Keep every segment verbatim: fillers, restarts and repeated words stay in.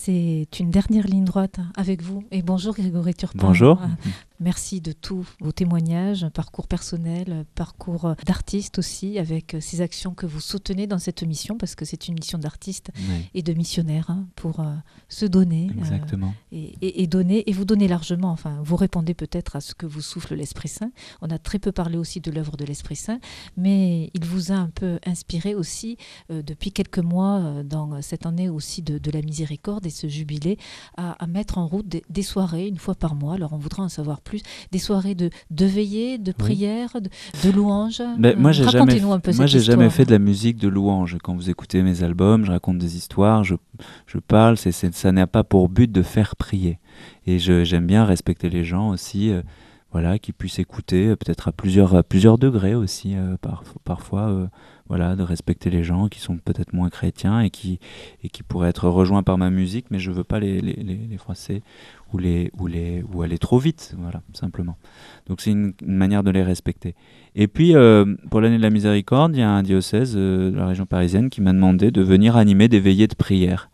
c'est une dernière ligne droite avec vous. Et bonjour Grégory Turpin. Bonjour. Merci de tous vos témoignages, parcours personnel, parcours d'artiste aussi, avec ces actions que vous soutenez dans cette mission, parce que c'est une mission d'artiste Oui. et de missionnaire hein, pour euh, se donner. Exactement. Euh, et, et, et donner, et vous donner largement. Enfin, vous répondez peut-être à ce que vous souffle l'Esprit Saint. On a très peu parlé aussi de l'œuvre de l'Esprit Saint, mais il vous a un peu inspiré aussi euh, depuis quelques mois, euh, dans cette année aussi de, de la miséricorde et ce jubilé, à, à mettre en route des, des soirées une fois par mois. Alors on voudra en savoir plus, des soirées de, de veillée, de prière, oui. de, de louange. Ben, moi, j'ai Racontez-nous jamais, un peu moi, cette j'ai histoire. jamais fait de la musique de louange. Quand vous écoutez mes albums, je raconte des histoires, je, je parle, c'est, c'est, ça n'a pas pour but de faire prier. Et je, j'aime bien respecter les gens aussi, euh, voilà, qui puissent écouter, euh, peut-être à plusieurs, à plusieurs degrés aussi, euh, par, parfois, euh, voilà, de respecter les gens qui sont peut-être moins chrétiens et qui, et qui pourraient être rejoints par ma musique, mais je veux pas les, les, les, les froisser ou, les, ou, les, ou aller trop vite, voilà, simplement. Donc c'est une, une manière de les respecter. Et puis, euh, pour l'année de la miséricorde, il y a un diocèse euh, de la région parisienne qui m'a demandé de venir animer des veillées de prière.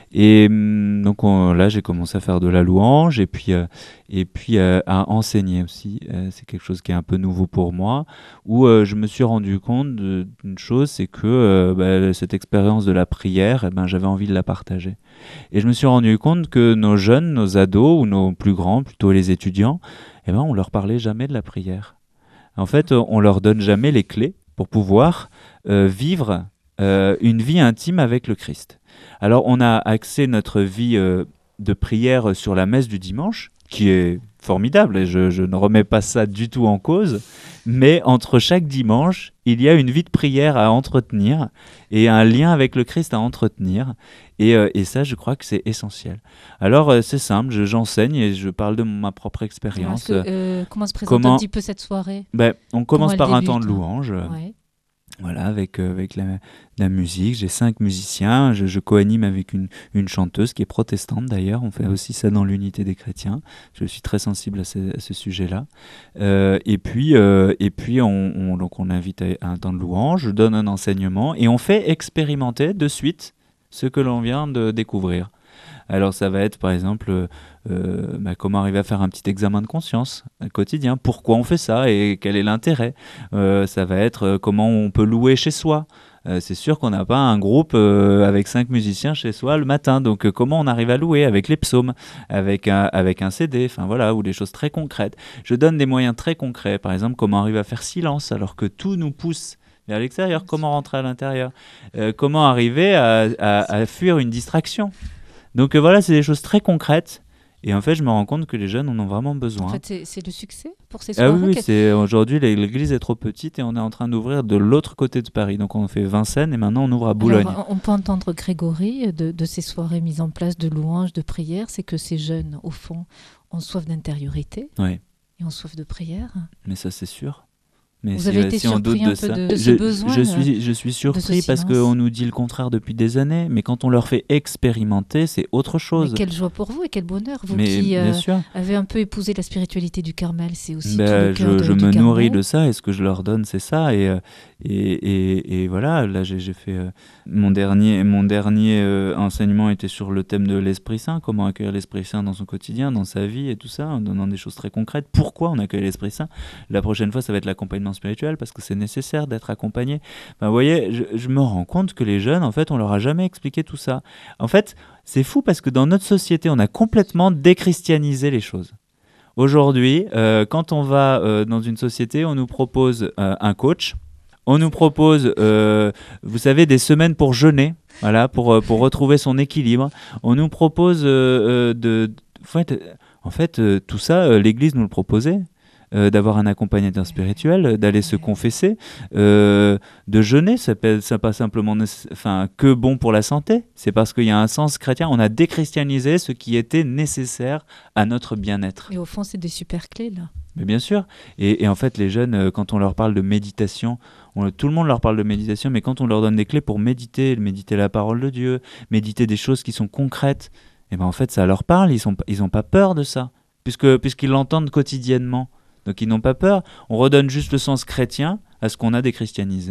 Et donc on, là, j'ai commencé à faire de la louange et puis, euh, et puis euh, à enseigner aussi. Euh, c'est quelque chose qui est un peu nouveau pour moi, où euh, je me suis rendu compte de, d'une chose, c'est que euh, bah, cette expérience de la prière, eh ben, j'avais envie de la partager. Et je me suis rendu compte que nos jeunes, nos ados ou nos plus grands, plutôt les étudiants, eh ben, on leur parlait jamais de la prière. En fait, on leur donne jamais les clés pour pouvoir euh, vivre euh, une vie intime avec le Christ. Alors, on a axé notre vie euh, de prière sur la messe du dimanche, qui est formidable, et je, je ne remets pas ça du tout en cause, mais entre chaque dimanche, il y a une vie de prière à entretenir et un lien avec le Christ à entretenir, et, euh, et ça, je crois que c'est essentiel. Alors, euh, c'est simple, je, j'enseigne et je parle de ma propre expérience. Que, euh, comment se présente comment... un petit peu cette soirée ? ben, On commence par débute, un temps de louange. Ouais. Voilà, avec, euh, avec la, la musique. J'ai cinq musiciens. Je, je co-anime avec une, une chanteuse qui est protestante d'ailleurs. On fait aussi ça dans l'unité des chrétiens. Je suis très sensible à ce, à ce sujet-là. Euh, et puis, euh, et puis on, on, donc on invite à, à un temps de louange. Je donne un enseignement et on fait expérimenter de suite ce que l'on vient de découvrir. Alors ça va être par exemple euh, bah, comment arriver à faire un petit examen de conscience euh, quotidien, pourquoi on fait ça et quel est l'intérêt. Euh, ça va être euh, comment on peut louer chez soi. Euh, c'est sûr qu'on n'a pas un groupe euh, avec cinq musiciens chez soi le matin, donc euh, comment on arrive à louer avec les psaumes, avec un, avec un C D, enfin voilà, ou des choses très concrètes. Je donne des moyens très concrets, par exemple comment arriver à faire silence alors que tout nous pousse vers l'extérieur, comment rentrer à l'intérieur, euh, comment arriver à, à, à fuir une distraction. Donc euh, voilà, c'est des choses très concrètes. Et en fait, je me rends compte que les jeunes en ont vraiment besoin. En fait, c'est, c'est le succès pour ces soirées. Ah oui, oui c'est, aujourd'hui, l'église est trop petite et on est en train d'ouvrir de l'autre côté de Paris. Donc on fait Vincennes et maintenant on ouvre à Boulogne. Alors, on peut entendre Grégory de, de ces soirées mises en place de louanges, de prières. C'est que ces jeunes, au fond, ont soif d'intériorité oui. et ont soif de prière. Mais ça, c'est sûr. Mais Vous si, avez été si on doute surpris un de peu ça, de, de je, ce besoin je suis, je suis surpris parce qu'on nous dit le contraire depuis des années, mais quand on leur fait expérimenter, c'est autre chose. Mais quelle joie pour vous et quel bonheur, vous mais, qui euh, sûr. avez un peu épousé la spiritualité du Carmel, c'est aussi ben, tout le cœur je, de, je du me Carmel. nourris de ça et ce que je leur donne, c'est ça. Et, et, et, et voilà, là j'ai, j'ai fait euh, mon dernier, mon dernier euh, enseignement était sur le thème de l'Esprit Saint, comment accueillir l'Esprit Saint dans son quotidien, dans sa vie et tout ça, en donnant des choses très concrètes. Pourquoi on accueille l'Esprit Saint ? La prochaine fois, ça va être l'accompagnement spirituel parce que c'est nécessaire d'être accompagné. Ben, vous voyez, je, je me rends compte que les jeunes, en fait, on leur a jamais expliqué tout ça. En fait, c'est fou parce que dans notre société, on a complètement déchristianisé les choses. Aujourd'hui, euh, quand on va euh, dans une société, on nous propose euh, un coach, on nous propose, euh, vous savez, des semaines pour jeûner, voilà, pour, euh, pour retrouver son équilibre. On nous propose euh, euh, de... En fait, en fait euh, tout ça, euh, l'Église nous le proposait. Euh, d'avoir un accompagnateur spirituel, d'aller se confesser, euh, de jeûner, ça n'est pas simplement enfin, que bon pour la santé, c'est parce qu'il y a un sens chrétien, on a déchristianisé ce qui était nécessaire à notre bien-être. Et au fond, c'est des super clés, là. Mais bien sûr, et, et en fait les jeunes, quand on leur parle de méditation, on, tout le monde leur parle de méditation, mais quand on leur donne des clés pour méditer, méditer la parole de Dieu, méditer des choses qui sont concrètes, et ben en fait ça leur parle, ils sont, ils n'ont pas peur de ça, puisque, puisqu'ils l'entendent quotidiennement. Donc ils n'ont pas peur, on redonne juste le sens chrétien à ce qu'on a déchristianisé.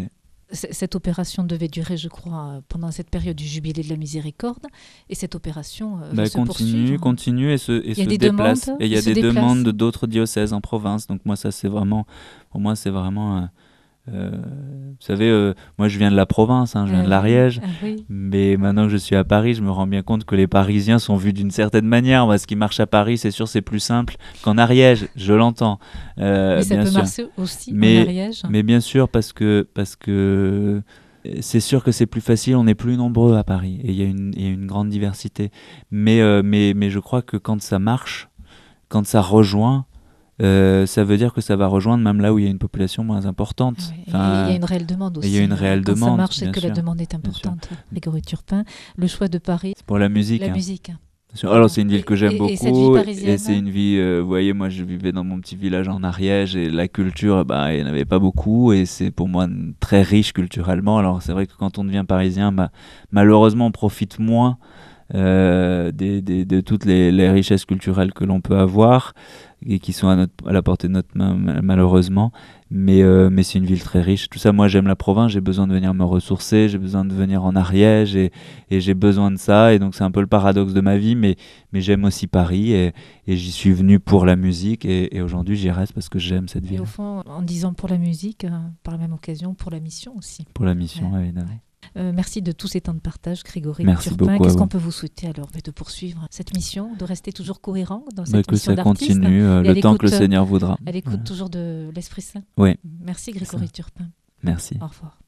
C- Cette opération devait durer, je crois, pendant cette période du jubilé de la miséricorde. Et cette opération euh, va Bah, se continue, poursuivre. continue et se, et Il y a se des déplace. demandes, Et il y il a se des déplace. demandes d'autres diocèses en province. Donc moi, ça, c'est vraiment, pour moi, c'est vraiment, euh, euh, vous savez, euh, moi, je viens de la province, hein, je viens Ah de oui, l'Ariège. ah oui. Mais maintenant que je suis à Paris, je me rends bien compte que les Parisiens sont vus d'une certaine manière. Moi, ce qui marche à Paris, c'est sûr, c'est plus simple qu'en Ariège. Je l'entends, euh, Mais ça bien peut sûr. marcher aussi en Mais, Ariège. mais bien sûr, parce que, parce que c'est sûr que c'est plus facile, on est plus nombreux à Paris et il y, a une- il y a une grande diversité. Mais, euh, mais, mais je crois que quand ça marche, quand ça rejoint, euh, ça veut dire que ça va rejoindre même là où il y a une population moins importante. Ah ouais. Et il y Enfin, a une réelle demande et aussi. il y a une réelle Quand ça demande, marche, c'est bien que sûr, la demande est bien sûr. importante. Grégory Turpin, le choix de Paris, C'est pour la musique. la hein. musique. Bien sûr. Voilà. Alors c'est une ville que Et- j'aime et- et cette vie beaucoup et parisienne. c'est une vie, euh, vous voyez, moi je vivais dans mon petit village en Ariège et la culture, bah, il n'y en avait pas beaucoup et c'est pour moi n- très riche culturellement. Alors c'est vrai que quand on devient parisien, bah, malheureusement on profite moins euh, des, des- de toutes les, les richesses culturelles que l'on peut avoir et qui sont à, notre, à la portée de notre main ma- malheureusement. Mais, euh, mais c'est une ville très riche. Tout ça, moi j'aime la province, j'ai besoin de venir me ressourcer, j'ai besoin de venir en Ariège et, et j'ai besoin de ça. Et donc c'est un peu le paradoxe de ma vie, mais, mais j'aime aussi Paris et, et j'y suis venu pour la musique et, et aujourd'hui j'y reste parce que j'aime cette Et ville. au fond, en disant pour la musique, euh, par la même occasion, pour la mission aussi. Pour la mission, Ouais, évidemment. ouais. Euh, merci de tous ces temps de partage, Grégory Merci Turpin. beaucoup à Qu'est-ce vous. qu'on peut vous souhaiter alors? Mais de poursuivre cette mission, de rester toujours cohérent dans Bah, cette que mission ça d'artiste, continue euh, et à le temps que le l'écoute, Seigneur voudra. à l'écoute Voilà. toujours de l'Esprit Saint. Oui, Merci c'est Grégory ça. Turpin. Merci. Au revoir.